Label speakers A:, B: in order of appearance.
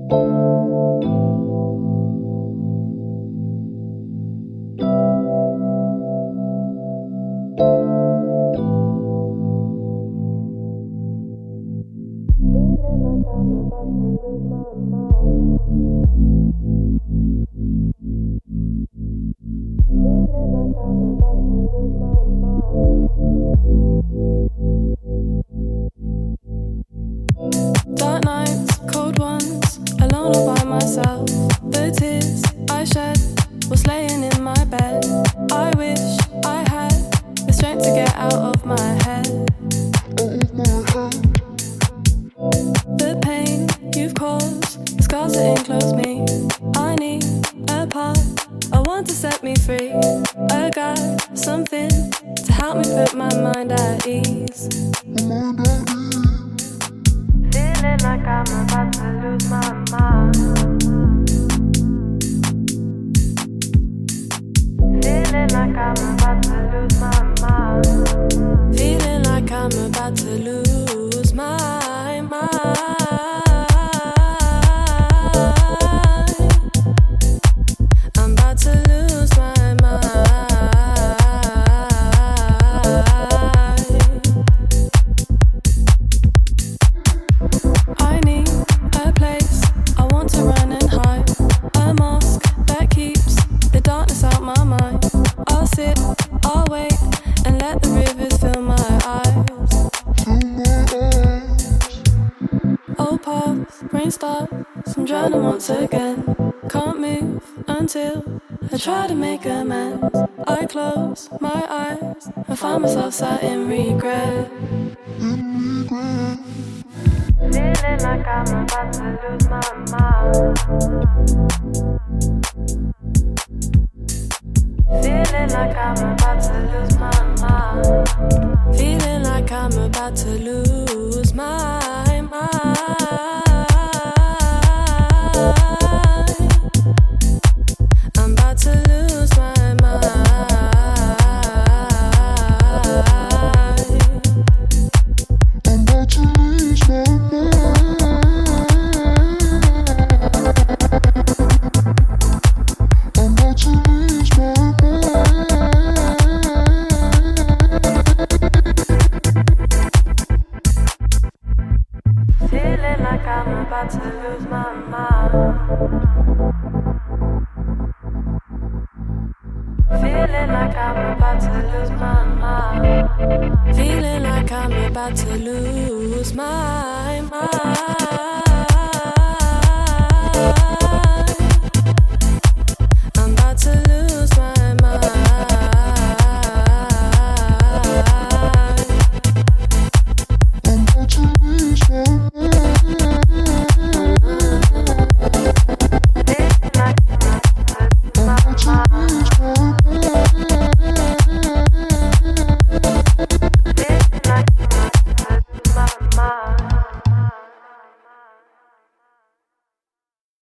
A: Dark nights, cold ones, alone all by myself. The tears I shed was laying in my bed. I wish I had the strength to get out of my head. The pain you've caused, the scars that enclose me. I need a part, I want to set me free. A guy, something to help me put my mind at ease. Feeling like I'm about to lose my mind. Feeling like I'm about to lose my mind. Feeling like I'm about to lose my mind. I'm about to lose my mind. I need a place I want to run and hide. A mask that keeps the darkness out my mind. I'll sit, I'll wait, and let the rivers fill my eyes. Old paths, rain stops, I'm drowning once again. Can't move until I try to make amends. I close my eyes, I find myself sat in regret. Feeling like I'm about to lose my mind. Feeling like I'm about to lose my mind. Feeling like I'm about to lose my mind. I'm about to lose my mind.
B: I'm about to lose my mind. I'm about to lose my mind.
A: Feeling like I'm about to lose my mind. Feeling like I'm about to lose my mind. Feeling like I'm about to lose my